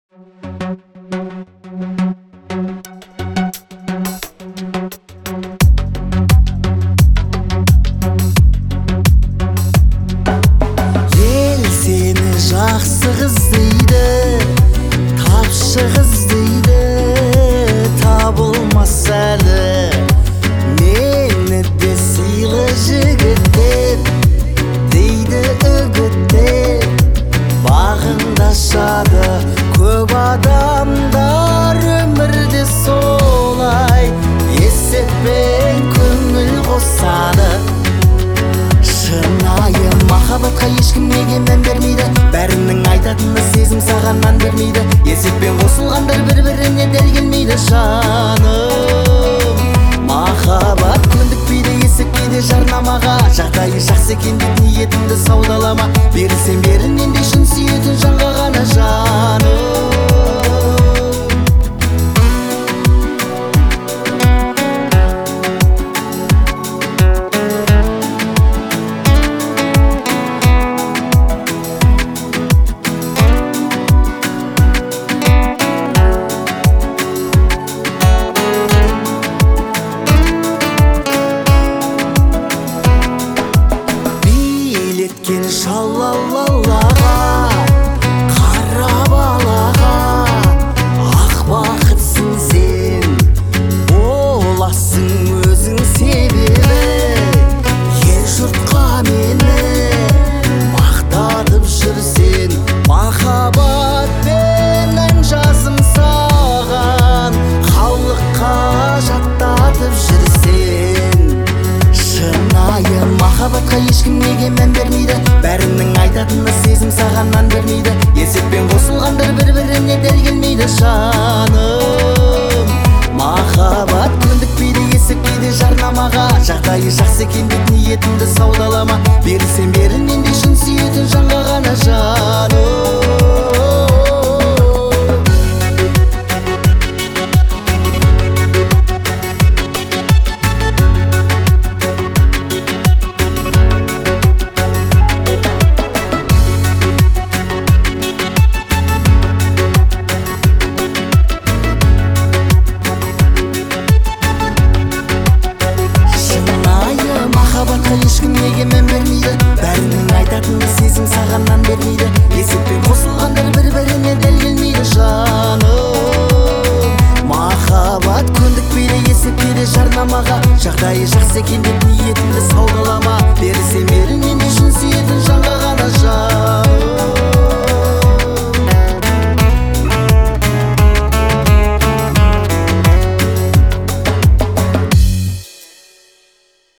Ел сені жақсы қыз дейді, тапшы қыз дейді, табылмас әлі. Мені де сыйлы жігіттер дейді үгіттер, бағындашады көп адамдар өмірде солай. Есеппен көңіл қосады, шынайы махаббатқа ешкім неге мән бермейді. Бәрінің айтатыны сезім саған мән бермейді. Есеппен қосылғандар бір-біріне дәл келмейді жаным. Махаббат көндікпейді есіккейді жарнамаға. Жағдайы жақсы екен деп ниетіңді саудалама. Берілсем берілмен де шын сүйетін жанға ғана жаным. Билеткен шалалалаға, қара балаға, ақ бақытсың сен, боласың өзің себебі. Ел жұртқа мені мақтатып жүрсен, махаббатпен ән жазым саған, халыққа жаттатып жүрсен. Шынайы махаббатқа ешкім неге мән бермейді. Бәрінің айтатыны сезім саған мән бермейді. Есеппен қосылғандар бір-біріне дәл келмейді жаным. Махаббат көндікпейді есіккейді жарнамаға. Жағдайы жақсы екен деп ниетіңді саудалама. Берілсем берілмен де шын сүйетін жанға ғана жаным. Ешкім неге мән бермейді. Бәрінің айтатыны сезім саған мән бермейді. Есеппен қосылғандар бір-біріне дәл келмейді жаным. Махаббат көндікпейді есіккейді жарнамаға. Жағдайы жақсы екен деп